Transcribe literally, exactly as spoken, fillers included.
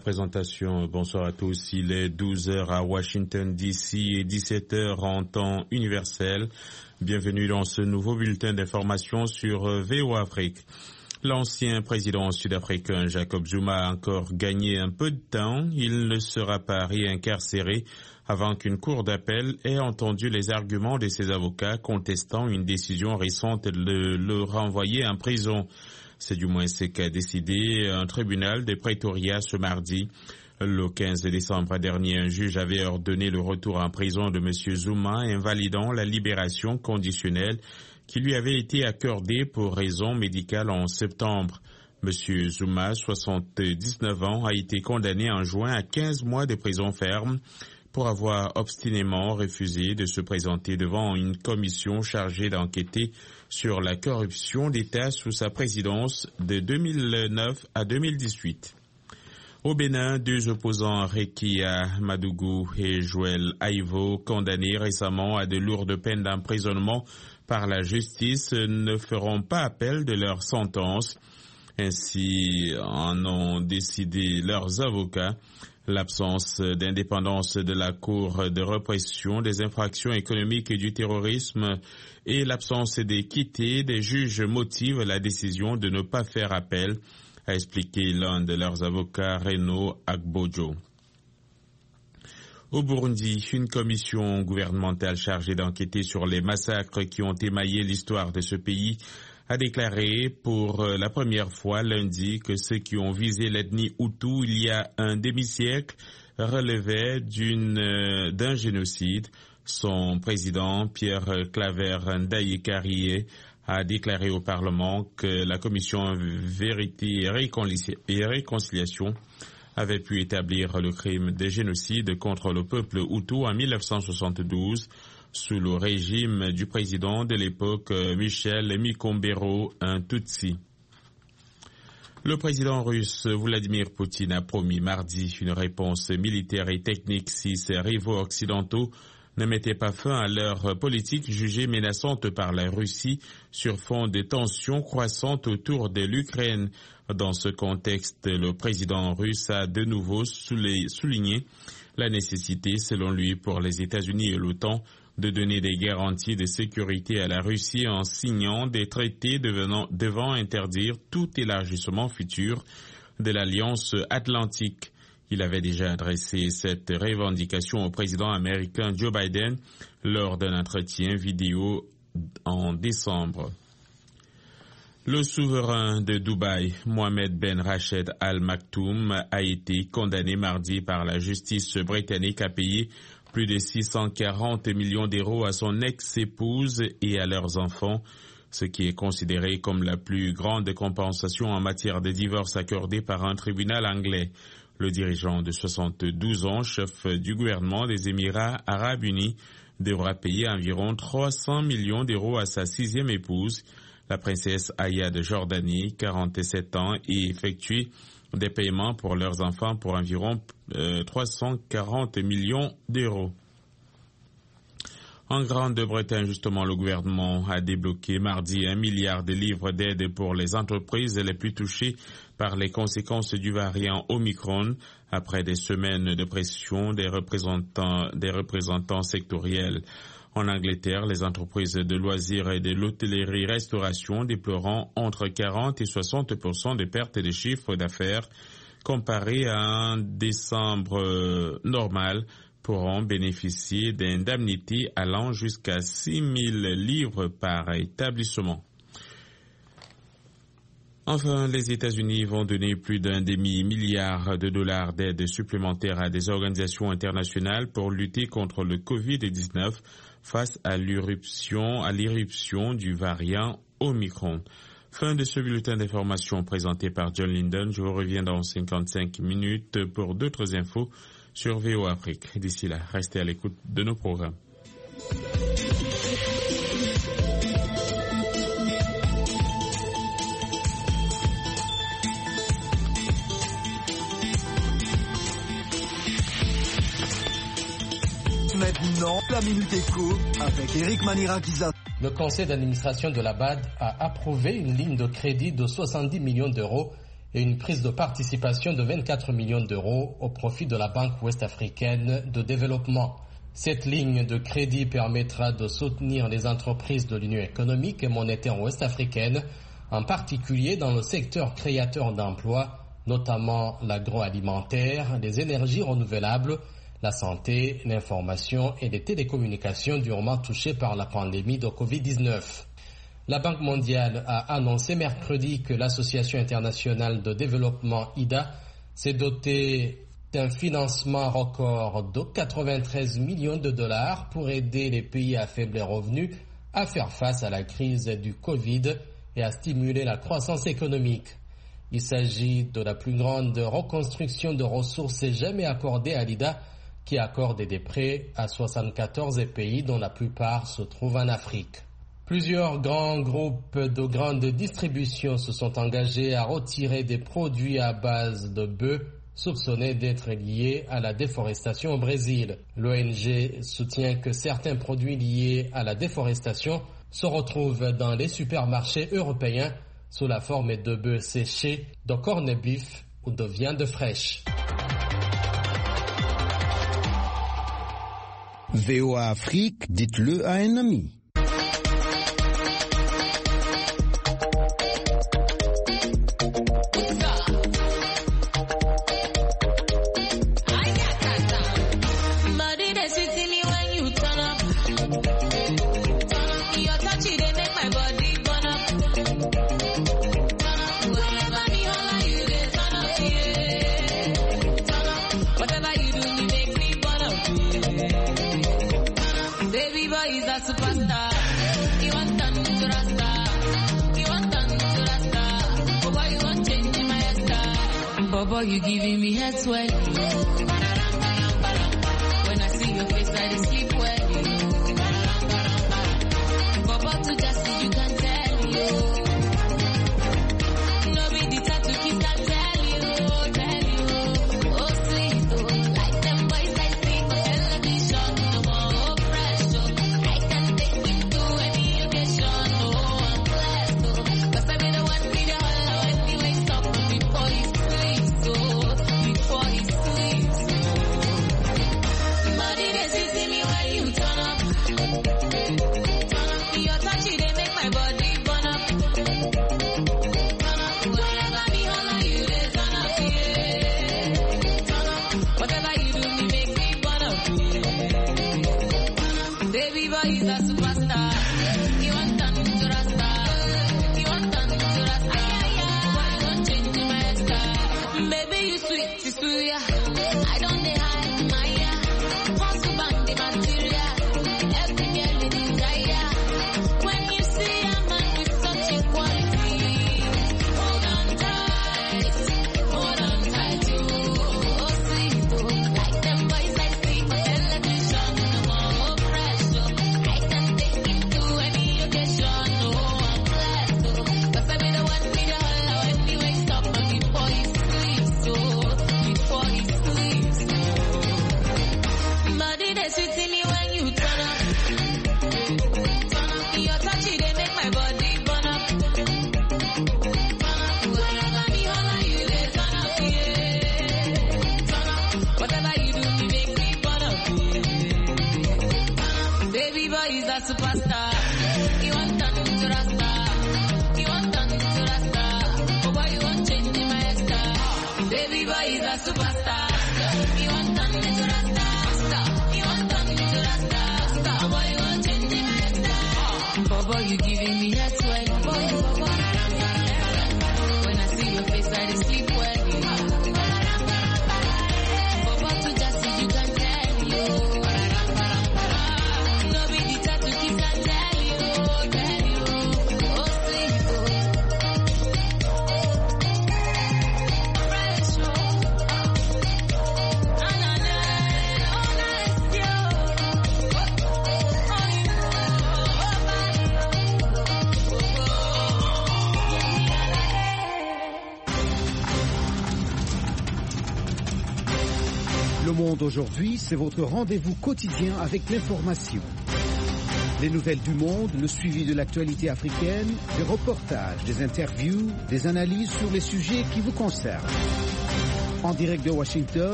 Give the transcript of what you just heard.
présentation. Bonsoir à tous. Il est douze heures à Washington D C et dix-sept heures en temps universel. Bienvenue dans ce nouveau bulletin d'information sur V O Afrique. L'ancien président sud-africain Jacob Zuma a encore gagné un peu de temps. Il ne sera pas réincarcéré avant qu'une cour d'appel ait entendu les arguments de ses avocats contestant une décision récente de le renvoyer en prison. C'est du moins ce qu'a décidé un tribunal de Pretoria ce mardi. Le quinze décembre dernier, un juge avait ordonné le retour en prison de M. Zuma, invalidant la libération conditionnelle qui lui avait été accordée pour raison médicale en septembre. M. Zuma, soixante-dix-neuf ans, a été condamné en juin à quinze mois de prison ferme pour avoir obstinément refusé de se présenter devant une commission chargée d'enquêter sur la corruption d'État sous sa présidence de deux mille neuf à deux mille dix-huit. Au Bénin, deux opposants, Rekia Madougou et Joël Aivo, condamnés récemment à de lourdes peines d'emprisonnement par la justice, ne feront pas appel de leur sentence. Ainsi en ont décidé leurs avocats. L'absence d'indépendance de la Cour de répression des infractions économiques et du terrorisme et l'absence d'équité des juges motivent la décision de ne pas faire appel, a expliqué l'un de leurs avocats, Renaud Agbojo. Au Burundi, une commission gouvernementale chargée d'enquêter sur les massacres qui ont émaillé l'histoire de ce pays a déclaré pour la première fois lundi que ceux qui ont visé l'ethnie Hutu il y a un demi-siècle relevaient d'une, d'un génocide. Son président, Pierre Claver Ndaye-Carrier, a déclaré au Parlement que la commission Vérité et Réconciliation avait pu établir le crime de génocide contre le peuple Hutu en mille neuf cent soixante-douze sous le régime du président de l'époque Michel Mikombero, un Tutsi. Le président russe Vladimir Poutine a promis mardi une réponse militaire et technique si ses rivaux occidentaux ne mettaient pas fin à leur politique jugée menaçante par la Russie sur fond de tensions croissantes autour de l'Ukraine. Dans ce contexte, le président russe a de nouveau souligné la nécessité, selon lui, pour les États-Unis et l'OTAN de donner des garanties de sécurité à la Russie en signant des traités devenant, devant interdire tout élargissement futur de l'Alliance Atlantique. Il avait déjà adressé cette revendication au président américain Joe Biden lors d'un entretien vidéo en décembre. Le souverain de Dubaï, Mohamed Ben Rached Al Maktoum, a été condamné mardi par la justice britannique à payer plus de six cent quarante millions d'euros à son ex-épouse et à leurs enfants, ce qui est considéré comme la plus grande compensation en matière de divorce accordée par un tribunal anglais. Le dirigeant de soixante-douze ans, chef du gouvernement des Émirats arabes unis, devra payer environ trois cents millions d'euros à sa sixième épouse, la princesse Aya de Jordanie, quarante-sept ans, et effectuer des paiements pour leurs enfants pour environ euh, trois cent quarante millions d'euros. En Grande-Bretagne, justement, le gouvernement a débloqué mardi un milliard de livres d'aide pour les entreprises les plus touchées par les conséquences du variant Omicron, après des semaines de pression des représentants, des représentants sectoriels. En Angleterre, les entreprises de loisirs et de l'hôtellerie-restauration déplorant entre quarante et soixante pour cent de pertes de chiffre d'affaires comparé à un décembre normal pourront bénéficier d'indemnités allant jusqu'à six mille livres par établissement. Enfin, les États-Unis vont donner plus d'un demi-milliard de dollars d'aide supplémentaire à des organisations internationales pour lutter contre le covid dix-neuf face à l'irruption, à l'irruption du variant Omicron. Fin de ce bulletin d'information présenté par John Linden. Je vous reviens dans cinquante-cinq minutes pour d'autres infos sur V O Afrique. D'ici là, restez à l'écoute de nos programmes. Maintenant, la Minute Éco avec Eric Manirakiza. Le conseil d'administration de la B A D a approuvé une ligne de crédit de soixante-dix millions d'euros et une prise de participation de vingt-quatre millions d'euros au profit de la Banque ouest-africaine de développement. Cette ligne de crédit permettra de soutenir les entreprises de l'Union économique et monétaire ouest-africaine, en particulier dans le secteur créateur d'emplois, notamment l'agroalimentaire, les énergies renouvelables, la santé, l'information et les télécommunications durement touchées par la pandémie de covid dix-neuf. La Banque mondiale a annoncé mercredi que l'Association internationale de développement I D A s'est dotée d'un financement record de quatre-vingt-treize millions de dollars pour aider les pays à faible revenu à faire face à la crise du Covid et à stimuler la croissance économique. Il s'agit de la plus grande reconstruction de ressources jamais accordée à l'I D A, qui accorde des prêts à soixante-quatorze pays dont la plupart se trouvent en Afrique. Plusieurs grands groupes de grande distribution se sont engagés à retirer des produits à base de bœufs soupçonnés d'être liés à la déforestation au Brésil. L'O N G soutient que certains produits liés à la déforestation se retrouvent dans les supermarchés européens sous la forme de bœufs séchés, de corned beef ou de viande fraîche. V O A Afrique, dites-le à un ami. Boy, you giving me head sweat. When I see your face, I just sleep well. Bobo to just you can tell you. No be the type to kiss, I tell you, tell you. Oh sweet, oh, like them boys I see for television. No more pressure. I can take you to any occasion. Oh, I'm blessed, oh, 'cause I be the one with the hollow anyway. Stop before you sleep. Before he sleeps, body they see me when you turn up, turn up. Your touch they make my body burn up, turn up. Whenever me holler you they turn up, yeah. Turn up. Whatever you do me make me burn up, yeah. Baby boy is a superstar. You want turn to Rasta, you want turn to Rasta. Why you want change my style? Baby you sweet. Suya, I don't need hide my ya. Want to bang the material, every girl with desire. When you see a man with such equality, hold on tight, hold on tight, you. Oh sweet, oh, like them boys I see for television. No more pressure, I can take it to any occasion. Oh, I'm blessed, oh, 'cause I be the one with the hollow anyway. Stop before you sleep, so. Before he sleeps, body they sweet me when you turn up, turn up. Your touch they make my body burn up, burn up. Whenever me holler you they turn up, yeah. Turn up. Whatever you do me make me burn up, yeah. Baby boy is a superstar. You want turn to Rasta, you want turn to Rasta. Oh boy you want change my style. Baby boy is a superstar. You want turn to Rasta, you want turn to Rasta. Oh boy you want change my style. Bobo you giving me head sweat. When I see your face I just sleep well. Bobo to just you can tell you. No be the type to kiss, I tell you, tell you. Oh sweet, oh. Fresh, oh. Na na na, oh nice, yo. Oh, you know, Le Monde aujourd'hui, c'est votre rendez-vous quotidien avec l'information. Les nouvelles du monde, le suivi de l'actualité africaine, des reportages, des interviews, des analyses sur les sujets qui vous concernent. En direct de Washington,